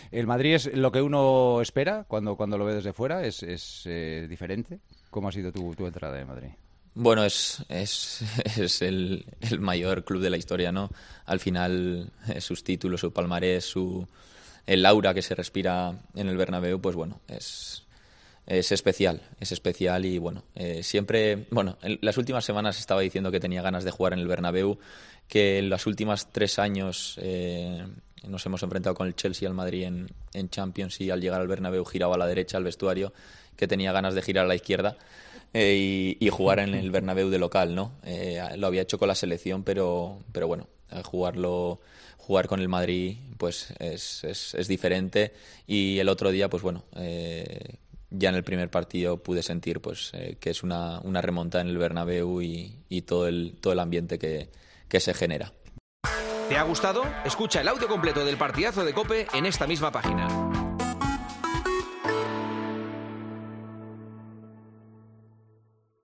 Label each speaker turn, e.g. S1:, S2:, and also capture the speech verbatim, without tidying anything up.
S1: ¿El Madrid es lo que uno espera cuando, cuando lo ve desde fuera? ¿Es, es eh, diferente? ¿Cómo ha sido tu, tu entrada en Madrid?
S2: Bueno, es, es, es el, el mayor club de la historia, ¿no? Al final, eh, sus títulos, su palmarés, su, el aura que se respira en el Bernabéu, pues bueno, es... Es especial, es especial y bueno, eh, siempre, bueno, en las últimas semanas estaba diciendo que tenía ganas de jugar en el Bernabéu, que en los últimos tres años eh, nos hemos enfrentado con el Chelsea y al Madrid en, en Champions y al llegar al Bernabéu giraba a la derecha al vestuario, que tenía ganas de girar a la izquierda eh, y, y jugar en el Bernabéu de local, ¿no? Eh, lo había hecho con la selección, pero, pero bueno, jugarlo... Jugar con el Madrid pues es, es, es diferente y el otro día pues bueno eh, ya en el primer partido pude sentir pues eh, que es una, una remontada en el Bernabéu y, y todo el todo el ambiente que, que se genera.
S3: ¿Te ha gustado? Escucha el audio completo del partidazo de COPE en esta misma página.